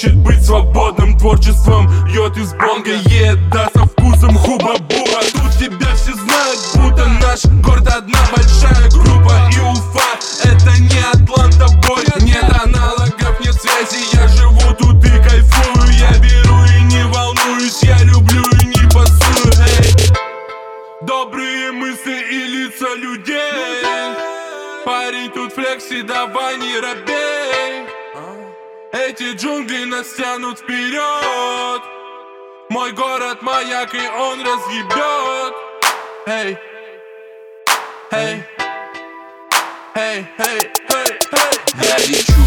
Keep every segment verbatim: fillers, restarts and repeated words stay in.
хочет быть свободным творчеством. Льет из бонга, еда со вкусом хуба-буба. Тут тебя все знают, будто наш город одна большая группа. И Уфа — это не Атланта, бой. Нет аналогов, нет связи, я живу тут и кайфую. Я беру и не волнуюсь, я люблю и не пасую. Эй, добрые мысли и лица людей. Парень тут флекси, давай не робей. Эти джунгли нас тянут вперед. Мой город маяк, и он разъебет. Эй, эй, эй, эй, эй, эй. Я лечу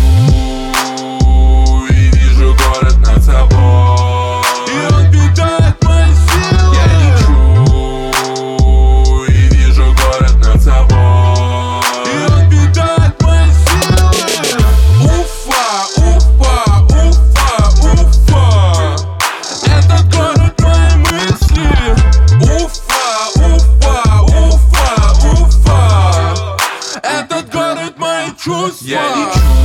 и вижу город над собой, и он питает мои силы. Я лечу и вижу город над собой, и он питает мои силы. Уфа, Уфа, Уфа, Уфа. Этот город мои мысли. Уфа, Уфа, Уфа, Уфа. Этот город мои чувства. Я лечу